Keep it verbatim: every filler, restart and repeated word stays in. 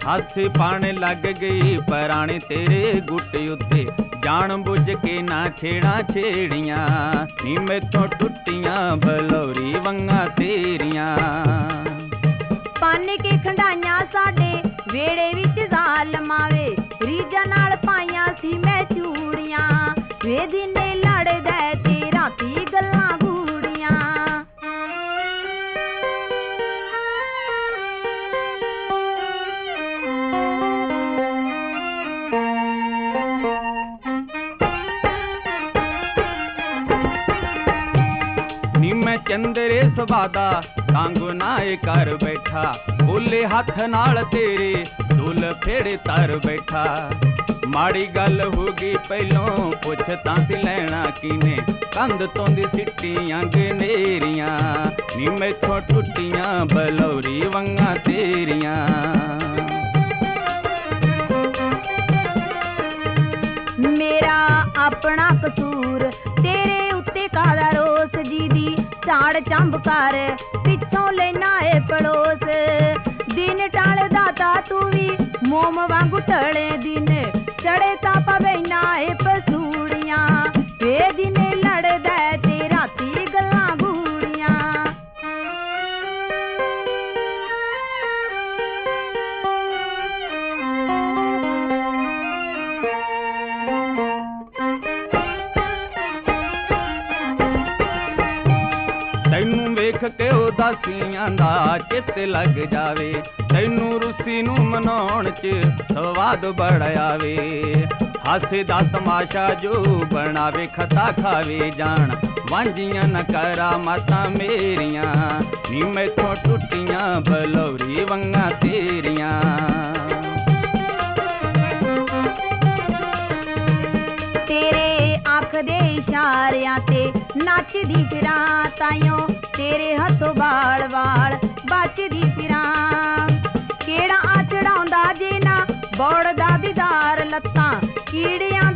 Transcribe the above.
हासे पाने लग गई पराने तेरे गुट उत्ते जान बुझ के ना छेड़ा छेड़ियां नी मैथों टुटियां बलौरी वंगा तेरियां पाने के खंडाइयां साडे वेड़े विच ज़ालमां वे रीजा नाल पाइयां सी मैं चूड़ियां वे दिने लड़दे ते राती गल्लां गूड़ियां नी मैं चंदरे सुबादा कांगू नाए कर बैठा बोले हथ नाल तेरे दुल फेड़े तर बैठा माड़ी गल होगी पहलों पुछ तां सी लैना कीने कंध तों दी सिट्टियां गनेरियां नी मैथों टुटियां बलौरी वंगा तेरियां मेरा अपना कसूर तेरे उत्ते कादा रोस जी दी झाड़ चंब कर पिछों लेना है पड़ोस दिन टाल दाता तू भी मोम वांगू टले दिन चढ़े ता पवैना है पसूड़ियां वे दिन लड़दे ते राती गल्लां गूड़ियां तैनू वेख के उदासियां दा चित लग जावे तैनू रुसी नू मनाउण च स्वाद बड़ा आवे हासे दा तमाशा जो बनावे खता खावे जान वांझियां न करा माता मेरियां नी मैथों टुटियां बलौरी वंगा तेरियां तेरे आँख दे इशारियां ते नचदी फिरां ताइयों तेरे हथों बाल वाल बचदी फिरां केड़ा आ चढ़ाउंदा जे ना बौड़दा दीदार लत्तां कीड़ियां